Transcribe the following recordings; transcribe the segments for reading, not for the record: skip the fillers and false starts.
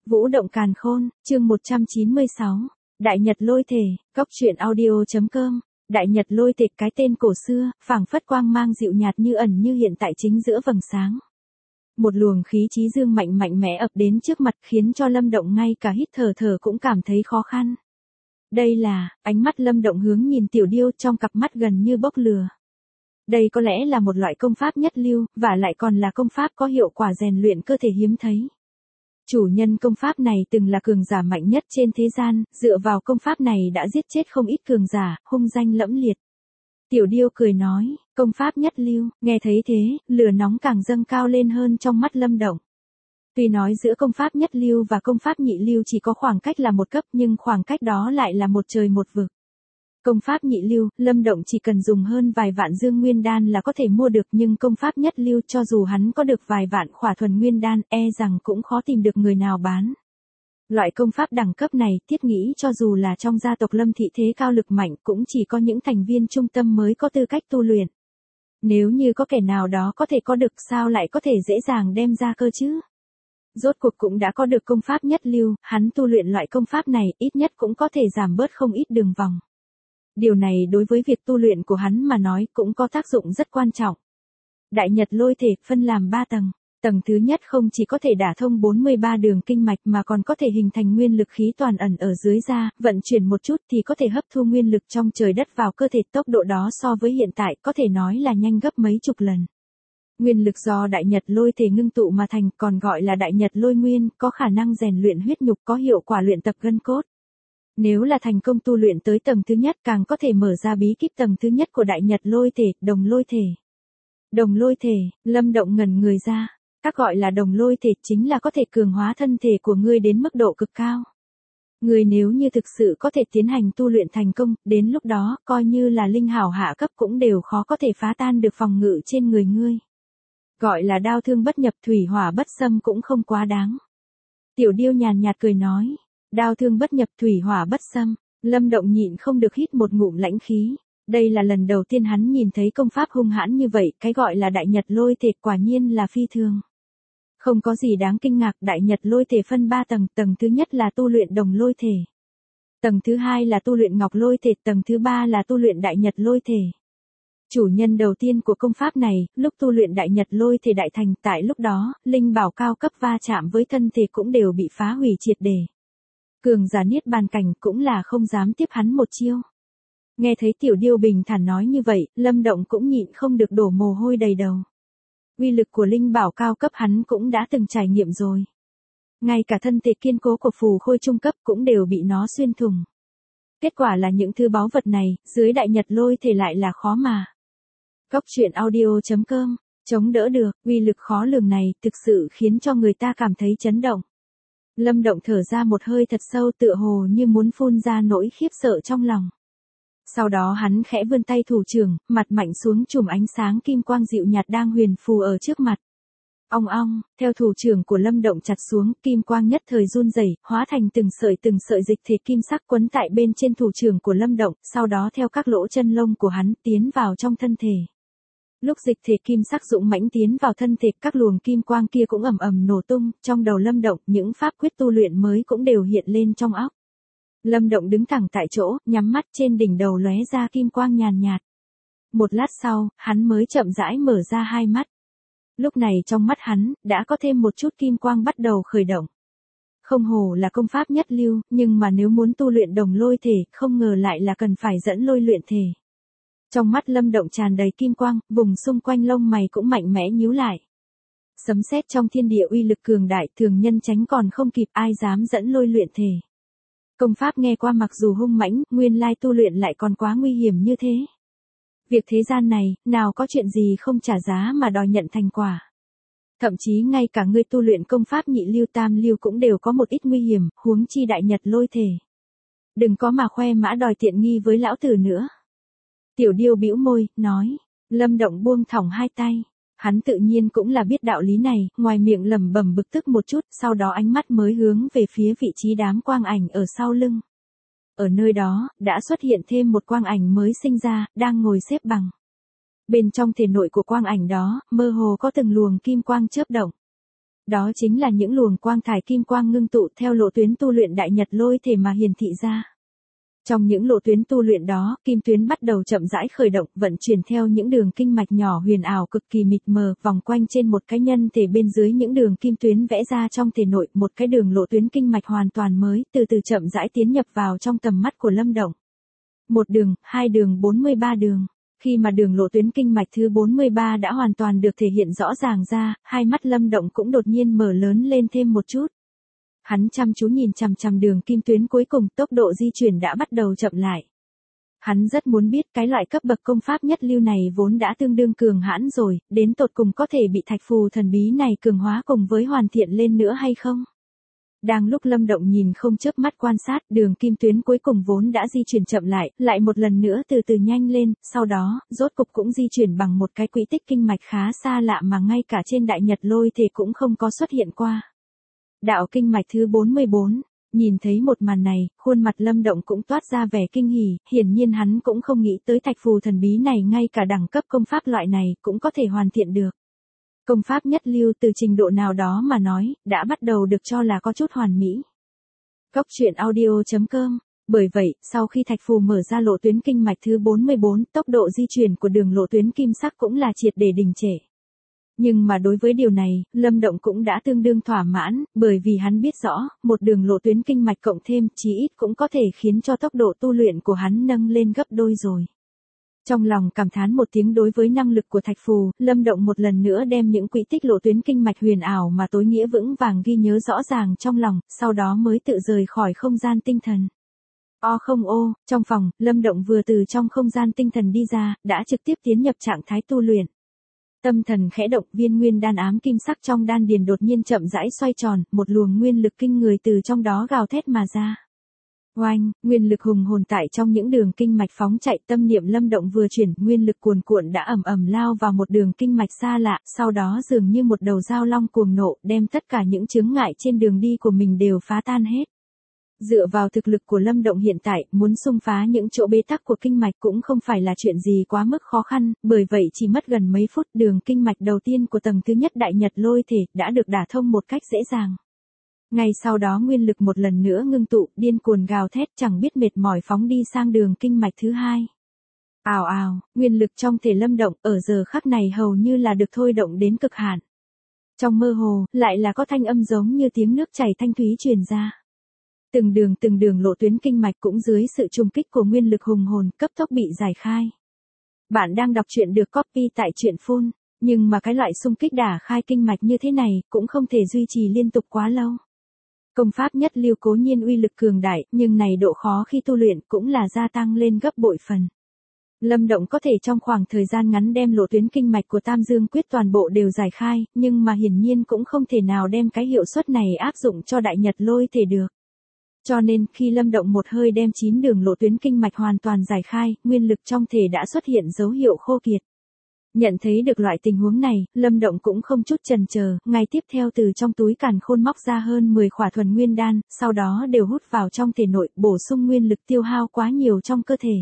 Vũ động càn khôn, chương 196. Đại Nhật lôi thể, góc truyện audio.com. Đại Nhật lôi thể, cái tên cổ xưa, phảng phất quang mang dịu nhạt như ẩn như hiện tại chính giữa vầng sáng. Một luồng khí chí dương mạnh mẽ ập đến trước mặt khiến cho Lâm Động ngay cả hít thở cũng cảm thấy khó khăn. Đây là, ánh mắt Lâm Động hướng nhìn Tiểu Điêu trong cặp mắt gần như bốc lửa. Đây có lẽ là một loại công pháp nhất lưu, và lại còn là công pháp có hiệu quả rèn luyện cơ thể hiếm thấy. Chủ nhân công pháp này từng là cường giả mạnh nhất trên thế gian, dựa vào công pháp này đã giết chết không ít cường giả, hung danh lẫm liệt. Tiểu Điêu cười nói, công pháp nhất lưu, nghe thấy thế, lửa nóng càng dâng cao lên hơn trong mắt Lâm Động. Tuy nói giữa công pháp nhất lưu và công pháp nhị lưu chỉ có khoảng cách là một cấp nhưng khoảng cách đó lại là một trời một vực. Công pháp nhị lưu, Lâm Động chỉ cần dùng hơn vài vạn dương nguyên đan là có thể mua được, nhưng công pháp nhất lưu cho dù hắn có được vài vạn khỏa thuần nguyên đan rằng cũng khó tìm được người nào bán. Loại công pháp đẳng cấp này thiết nghĩ cho dù là trong gia tộc Lâm thị thế cao lực mạnh cũng chỉ có những thành viên trung tâm mới có tư cách tu luyện. Nếu như có kẻ nào đó có thể có được sao lại có thể dễ dàng đem ra cơ chứ? Rốt cuộc cũng đã có được công pháp nhất lưu, hắn tu luyện loại công pháp này ít nhất cũng có thể giảm bớt không ít đường vòng. Điều này đối với việc tu luyện của hắn mà nói cũng có tác dụng rất quan trọng. Đại Nhật lôi thể phân làm 3 tầng. Tầng thứ nhất không chỉ có thể đả thông 43 đường kinh mạch mà còn có thể hình thành nguyên lực khí toàn ẩn ở dưới da, vận chuyển một chút thì có thể hấp thu nguyên lực trong trời đất vào cơ thể, tốc độ đó so với hiện tại có thể nói là nhanh gấp mấy chục lần. Nguyên lực do Đại Nhật lôi thể ngưng tụ mà thành, còn gọi là Đại Nhật lôi nguyên, có khả năng rèn luyện huyết nhục, có hiệu quả luyện tập gân cốt. Nếu là thành công tu luyện tới tầng thứ nhất càng có thể mở ra bí kíp tầng thứ nhất của Đại Nhật lôi thể, đồng lôi thể. Đồng lôi thể, Lâm Động ngẩn người ra. Các gọi là đồng lôi thể chính là có thể cường hóa thân thể của ngươi đến mức độ cực cao. Ngươi nếu như thực sự có thể tiến hành tu luyện thành công, đến lúc đó, coi như là linh hảo hạ cấp cũng đều khó có thể phá tan được phòng ngự trên người ngươi. Gọi là đao thương bất nhập, thủy hỏa bất xâm cũng không quá đáng. Tiểu Điêu nhàn nhạt cười nói, đao thương bất nhập, thủy hỏa bất xâm. Lâm Động nhịn không được hít một ngụm lãnh khí. Đây là lần đầu tiên hắn nhìn thấy công pháp hung hãn như vậy, cái gọi là Đại Nhật lôi thể quả nhiên là phi thường. Không có gì đáng kinh ngạc, Đại Nhật lôi thể phân 3 tầng, tầng thứ nhất là tu luyện đồng lôi thể. Tầng thứ hai là tu luyện ngọc lôi thể, tầng thứ ba là tu luyện Đại Nhật lôi thể. Chủ nhân đầu tiên của công pháp này, lúc tu luyện Đại Nhật lôi thể đại thành, tại lúc đó, linh bảo cao cấp va chạm với thân thể cũng đều bị phá hủy triệt để. Cường giả niết bàn cảnh cũng là không dám tiếp hắn một chiêu. Nghe thấy Tiểu Điêu bình thản nói như vậy, Lâm Động cũng nhịn không được đổ mồ hôi đầy đầu. Uy lực của linh bảo cao cấp hắn cũng đã từng trải nghiệm rồi. Ngay cả thân thể kiên cố của phù khôi trung cấp cũng đều bị nó xuyên thủng. Kết quả là những thứ báu vật này, dưới Đại Nhật lôi thể lại là khó mà. Góc truyện audio.com, chống đỡ được, uy lực khó lường này thực sự khiến cho người ta cảm thấy chấn động. Lâm Động thở ra một hơi thật sâu, tựa hồ như muốn phun ra nỗi khiếp sợ trong lòng. Sau đó hắn khẽ vươn tay thủ trưởng, mặt mạnh xuống chùm ánh sáng kim quang dịu nhạt đang huyền phù ở trước mặt. Ong ong, theo thủ trưởng của Lâm Động chặt xuống, kim quang nhất thời run rẩy, hóa thành từng sợi dịch thể kim sắc quấn tại bên trên thủ trưởng của Lâm Động, sau đó theo các lỗ chân lông của hắn tiến vào trong thân thể. Lúc dịch thể kim sắc dũng mãnh tiến vào thân thể, các luồng kim quang kia cũng ầm ầm nổ tung, trong đầu Lâm Động, những pháp quyết tu luyện mới cũng đều hiện lên trong óc. Lâm Động đứng thẳng tại chỗ, nhắm mắt, trên đỉnh đầu lóe ra kim quang nhàn nhạt. Một lát sau, hắn mới chậm rãi mở ra hai mắt. Lúc này trong mắt hắn, đã có thêm một chút kim quang bắt đầu khởi động. Không hổ là công pháp nhất lưu, nhưng mà nếu muốn tu luyện đồng lôi thể, không ngờ lại là cần phải dẫn lôi luyện thể. Trong mắt Lâm Động tràn đầy kim quang, vùng xung quanh lông mày cũng mạnh mẽ nhíu lại. Sấm sét trong thiên địa uy lực cường đại, thường nhân tránh còn không kịp, ai dám dẫn lôi luyện thể. Công pháp nghe qua mặc dù hung mãnh, nguyên lai tu luyện lại còn quá nguy hiểm như thế. Việc thế gian này, nào có chuyện gì không trả giá mà đòi nhận thành quả. Thậm chí ngay cả ngươi tu luyện công pháp nhị lưu tam lưu cũng đều có một ít nguy hiểm, huống chi Đại Nhật lôi thể. Đừng có mà khoe mã đòi tiện nghi với lão tử nữa. Tiểu Điêu bĩu môi, nói. Lâm Động buông thõng hai tay. Hắn tự nhiên cũng là biết đạo lý này, ngoài miệng lẩm bẩm bực tức một chút, sau đó ánh mắt mới hướng về phía vị trí đám quang ảnh ở sau lưng. Ở nơi đó, đã xuất hiện thêm một quang ảnh mới sinh ra, đang ngồi xếp bằng. Bên trong thể nội của quang ảnh đó, mơ hồ có từng luồng kim quang chớp động. Đó chính là những luồng quang thải kim quang ngưng tụ theo lộ tuyến tu luyện đại nhật lôi thể mà hiển thị ra. Trong những lộ tuyến tu luyện đó, kim tuyến bắt đầu chậm rãi khởi động, vận chuyển theo những đường kinh mạch nhỏ huyền ảo cực kỳ mịt mờ, vòng quanh trên một cái nhân thể bên dưới những đường kim tuyến vẽ ra trong thể nội, một cái đường lộ tuyến kinh mạch hoàn toàn mới, từ từ chậm rãi tiến nhập vào trong tầm mắt của Lâm Động. Một đường, hai đường, 43 đường. Khi mà đường lộ tuyến kinh mạch thứ 43 đã hoàn toàn được thể hiện rõ ràng ra, hai mắt Lâm Động cũng đột nhiên mở lớn lên thêm một chút. Hắn chăm chú nhìn chằm chằm đường kim tuyến cuối cùng, tốc độ di chuyển đã bắt đầu chậm lại. Hắn rất muốn biết cái loại cấp bậc công pháp nhất lưu này vốn đã tương đương cường hãn rồi, đến tột cùng có thể bị thạch phù thần bí này cường hóa cùng với hoàn thiện lên nữa hay không? Đang lúc Lâm Động nhìn không chớp mắt quan sát, đường kim tuyến cuối cùng vốn đã di chuyển chậm lại một lần nữa từ từ nhanh lên, sau đó, rốt cục cũng di chuyển bằng một cái quỹ tích kinh mạch khá xa lạ mà ngay cả trên đại nhật lôi thể cũng không có xuất hiện qua. Đạo kinh mạch thứ 44, nhìn thấy một màn này, khuôn mặt Lâm Động cũng toát ra vẻ kinh hỉ, hiển nhiên hắn cũng không nghĩ tới thạch phù thần bí này ngay cả đẳng cấp công pháp loại này cũng có thể hoàn thiện được. Công pháp nhất lưu từ trình độ nào đó mà nói, đã bắt đầu được cho là có chút hoàn mỹ. Cốc truyện audio.com. Bởi vậy, sau khi thạch phù mở ra lộ tuyến kinh mạch thứ 44, tốc độ di chuyển của đường lộ tuyến kim sắc cũng là triệt để đình trệ. Nhưng mà đối với điều này, Lâm Động cũng đã tương đương thỏa mãn, bởi vì hắn biết rõ, một đường lộ tuyến kinh mạch cộng thêm, chí ít cũng có thể khiến cho tốc độ tu luyện của hắn nâng lên gấp đôi rồi. Trong lòng cảm thán một tiếng đối với năng lực của thạch phù, Lâm Động một lần nữa đem những quỹ tích lộ tuyến kinh mạch huyền ảo mà tối nghĩa vững vàng ghi nhớ rõ ràng trong lòng, sau đó mới tự rời khỏi không gian tinh thần. Trong phòng, Lâm Động vừa từ trong không gian tinh thần đi ra, đã trực tiếp tiến nhập trạng thái tu luyện. Tâm thần khẽ động, viên nguyên đan ám kim sắc trong đan điền đột nhiên chậm rãi xoay tròn, một luồng nguyên lực kinh người từ trong đó gào thét mà ra. Oanh, nguyên lực hùng hồn tại trong những đường kinh mạch phóng chạy, tâm niệm Lâm Động vừa chuyển, nguyên lực cuồn cuộn đã ầm ầm lao vào một đường kinh mạch xa lạ, sau đó dường như một đầu dao long cuồng nộ, đem tất cả những chướng ngại trên đường đi của mình đều phá tan hết. Dựa vào thực lực của Lâm Động hiện tại, muốn xung phá những chỗ bế tắc của kinh mạch cũng không phải là chuyện gì quá mức khó khăn, bởi vậy chỉ mất gần mấy phút, đường kinh mạch đầu tiên của tầng thứ nhất đại nhật lôi thể đã được đả thông một cách dễ dàng. Ngay sau đó nguyên lực một lần nữa ngưng tụ, điên cuồng gào thét chẳng biết mệt mỏi phóng đi sang đường kinh mạch thứ hai. Ào ào, nguyên lực trong thể Lâm Động ở giờ khắc này hầu như là được thôi động đến cực hạn. Trong mơ hồ, lại là có thanh âm giống như tiếng nước chảy thanh thúy truyền ra. Từng đường lộ tuyến kinh mạch cũng dưới sự trùng kích của nguyên lực hùng hồn cấp tốc bị giải khai. Bạn đang đọc truyện được copy tại truyện phone, nhưng mà cái loại xung kích đả khai kinh mạch như thế này cũng không thể duy trì liên tục quá lâu. Công pháp nhất lưu cố nhiên uy lực cường đại, nhưng này độ khó khi tu luyện cũng là gia tăng lên gấp bội phần. Lâm Động có thể trong khoảng thời gian ngắn đem lộ tuyến kinh mạch của Tam Dương Quyết toàn bộ đều giải khai, nhưng mà hiển nhiên cũng không thể nào đem cái hiệu suất này áp dụng cho đại nhật lôi thể được. Cho nên, khi Lâm Động một hơi đem 9 đường lộ tuyến kinh mạch hoàn toàn giải khai, nguyên lực trong thể đã xuất hiện dấu hiệu khô kiệt. Nhận thấy được loại tình huống này, Lâm Động cũng không chút chần chờ, ngay tiếp theo từ trong túi càn khôn móc ra hơn 10 khỏa thuần nguyên đan, sau đó đều hút vào trong thể nội, bổ sung nguyên lực tiêu hao quá nhiều trong cơ thể.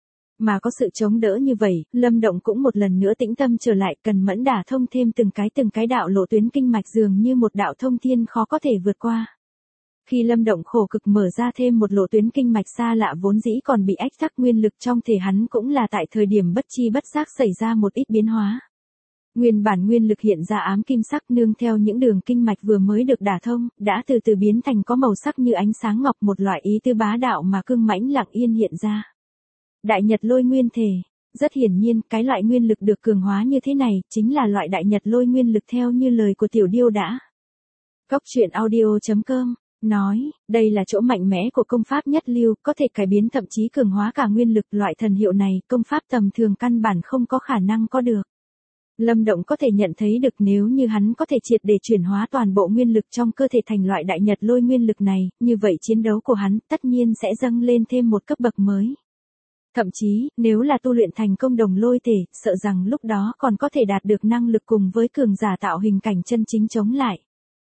Mà có sự chống đỡ như vậy, Lâm Động cũng một lần nữa tĩnh tâm trở lại, cần mẫn đả thông thêm từng cái đạo lộ tuyến kinh mạch dường như một đạo thông thiên khó có thể vượt qua. Khi Lâm Động khổ cực mở ra thêm một lộ tuyến kinh mạch xa lạ vốn dĩ còn bị ách tắc, nguyên lực trong thể hắn cũng là tại thời điểm bất chi bất giác xảy ra một ít biến hóa. Nguyên bản nguyên lực hiện ra ám kim sắc nương theo những đường kinh mạch vừa mới được đả thông, đã từ từ biến thành có màu sắc như ánh sáng ngọc, một loại ý tứ bá đạo mà cương mãnh lặng yên hiện ra. Đại nhật lôi nguyên thể. Rất hiển nhiên, cái loại nguyên lực được cường hóa như thế này, chính là loại đại nhật lôi nguyên lực theo như lời của Tiểu Điêu đã. Cốc truyện audio.com nói, đây là chỗ mạnh mẽ của công pháp nhất lưu, có thể cải biến thậm chí cường hóa cả nguyên lực, loại thần hiệu này, công pháp tầm thường căn bản không có khả năng có được. Lâm Động có thể nhận thấy được nếu như hắn có thể triệt để chuyển hóa toàn bộ nguyên lực trong cơ thể thành loại đại nhật lôi nguyên lực này, như vậy chiến đấu của hắn tất nhiên sẽ dâng lên thêm một cấp bậc mới. Thậm chí, nếu là tu luyện thành công đồng lôi thể, sợ rằng lúc đó còn có thể đạt được năng lực cùng với cường giả tạo hình cảnh chân chính chống lại.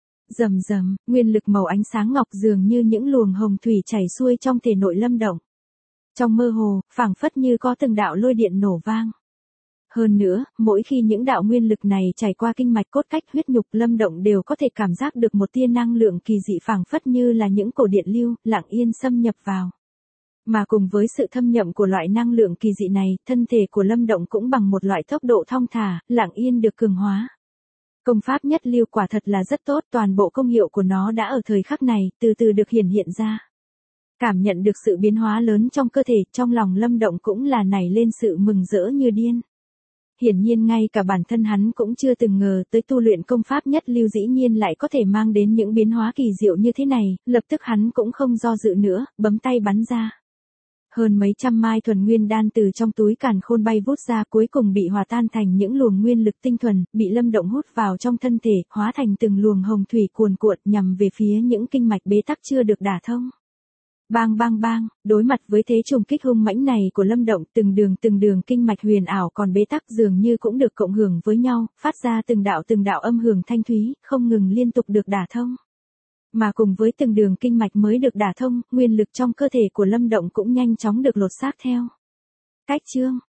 Rầm rầm, nguyên lực màu ánh sáng ngọc dường như những luồng hồng thủy chảy xuôi trong thể nội Lâm Động. Trong mơ hồ, phảng phất như có từng đạo lôi điện nổ vang. Hơn nữa, mỗi khi những đạo nguyên lực này trải qua kinh mạch cốt cách huyết nhục, Lâm Động đều có thể cảm giác được một tia năng lượng kỳ dị phảng phất như là những cổ điện lưu, lặng yên xâm nhập vào. Mà cùng với sự thâm nhập của loại năng lượng kỳ dị này, thân thể của Lâm Động cũng bằng một loại tốc độ thong thả, lặng yên được cường hóa. Công pháp nhất lưu quả thật là rất tốt, toàn bộ công hiệu của nó đã ở thời khắc này, từ từ được hiển hiện ra. Cảm nhận được sự biến hóa lớn trong cơ thể, trong lòng Lâm Động cũng là nảy lên sự mừng rỡ như điên. Hiển nhiên ngay cả bản thân hắn cũng chưa từng ngờ tới tu luyện công pháp nhất lưu dĩ nhiên lại có thể mang đến những biến hóa kỳ diệu như thế này, lập tức hắn cũng không do dự nữa, bấm tay bắn ra. Hơn mấy trăm mai thuần nguyên đan từ trong túi càn khôn bay vút ra, cuối cùng bị hòa tan thành những luồng nguyên lực tinh thuần, bị Lâm Động hút vào trong thân thể, hóa thành từng luồng hồng thủy cuồn cuộn nhằm về phía những kinh mạch bế tắc chưa được đả thông. Bang bang bang, đối mặt với thế trùng kích hung mãnh này của Lâm Động, từng đường kinh mạch huyền ảo còn bế tắc dường như cũng được cộng hưởng với nhau, phát ra từng đạo âm hưởng thanh thúy, không ngừng liên tục được đả thông. Mà cùng với từng đường kinh mạch mới được đả thông, nguyên lực trong cơ thể của Lâm Động cũng nhanh chóng được lột xác theo. Cách chương